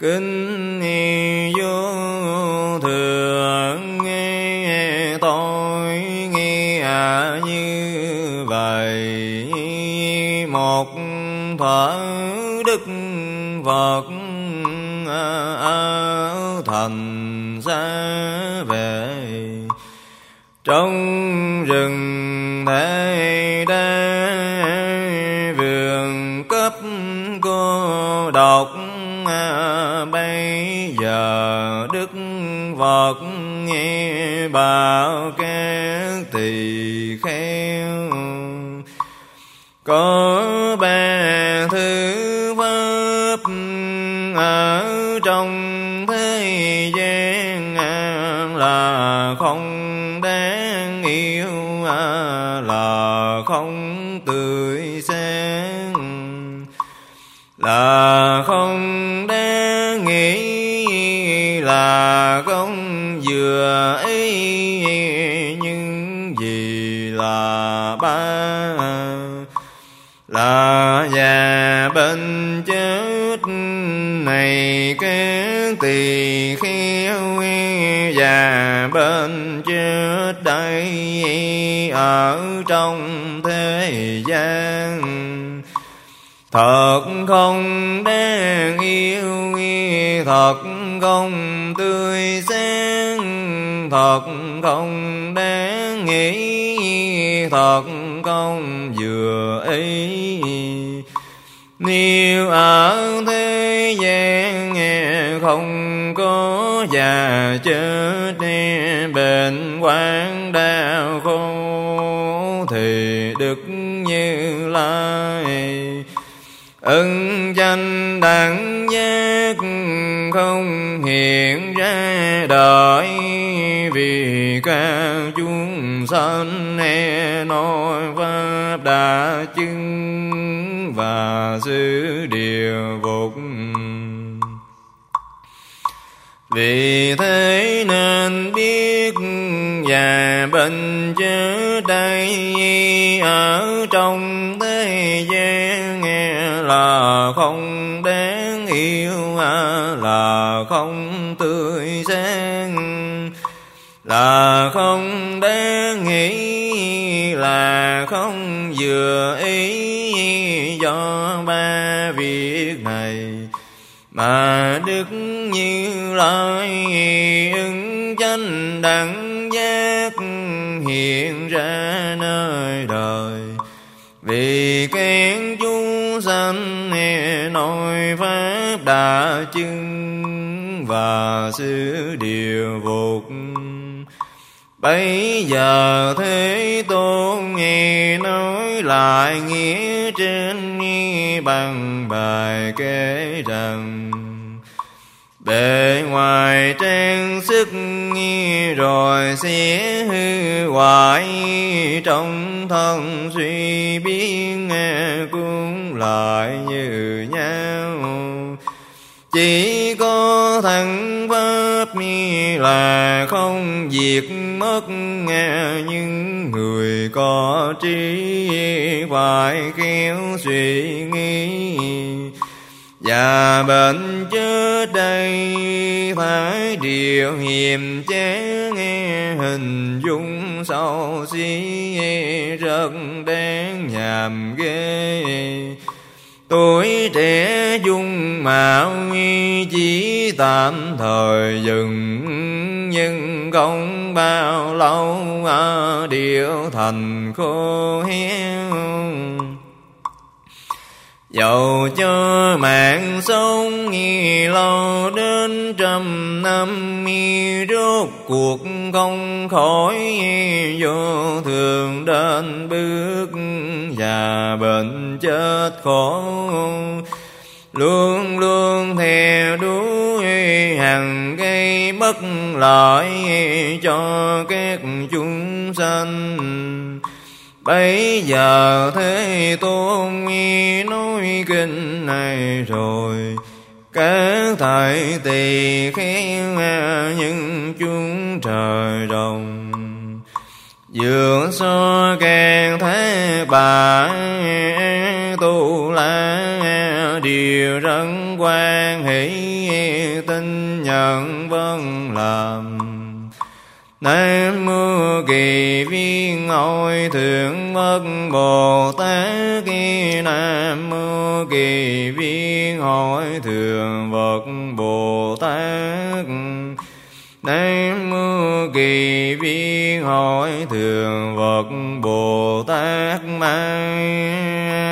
Kính vô thượng nghe tôi nghe như vậy. Một thuở Đức Phật ở thành xa về, trong rừng thế đá vườn cấp cô độc. Bây giờ Đức Phật nghe bảo các tỳ kheo, có ba thứ pháp ở trong thế gian là không đáng yêu, là không tươi sáng, là không đáng nghĩ, là không vừa ý. Nhưng vì là ba là già bệnh chết này các tỳ kheo, già bệnh chết đây ở trong thế gian. Thật không đáng yêu, thật không tươi sáng, thật không đáng nghĩ, thật không vừa ý. Nếu ở thế gian không có già chết, bệnh hoạn đau khổ, thì Đức Như Lai ưng danh đẳng giác không hiện ra đời. Vì các chúng sanh nói pháp đã chứng và sự điều phục. Vì thế nên biết già bệnh chết đây ở trong thế gian là không đáng yêu, là không tươi sáng, là không đáng nghĩ, là không vừa ý. Do ba việc này mà Đức Như Lai ưng chánh đẳng giác hiện ra nơi đời. Vì các chúng sanh nói pháp đã chứng và sự điều phục. Bây giờ Thế Tôn nghe nói lại nghĩa trên bằng bài kể rằng: bề ngoài trang sức rồi sẽ hư hoại, trong thân suy biến cũng lại như nhau. Chỉ có thắng pháp là không diệt mất, nhưng người có trí phải khéo suy nghĩ. Và bệnh chết đây phải điều hiểm chán, hình dung xấu xí rất đáng nhàm ghê. Tuổi trẻ dung mạo chỉ tạm thời dừng, nhưng không bao lâu ở điệu thành khô héo. Dầu cho mạng sống lâu đến 100 năm, rốt cuộc không khỏi vô thường đến bước, và bệnh chết khổ luôn luôn theo đuổi, hằng gây bất lợi cho các chúng sanh. Bây giờ Thế Tôn nói kinh này rồi, các thầy tỳ kheo những chúng trời rồng dường so càng thế bà tu la điều rất quan hỷ, tin nhận vâng làm. Nam mô Kỳ Viên Hội Thượng Bất Bồ Tát. Nam mô Kỳ Viên Hội Thượng Bất Bồ Tát. Nam mô Kỳ Viên Hội Thượng Phật Bồ Tát Ma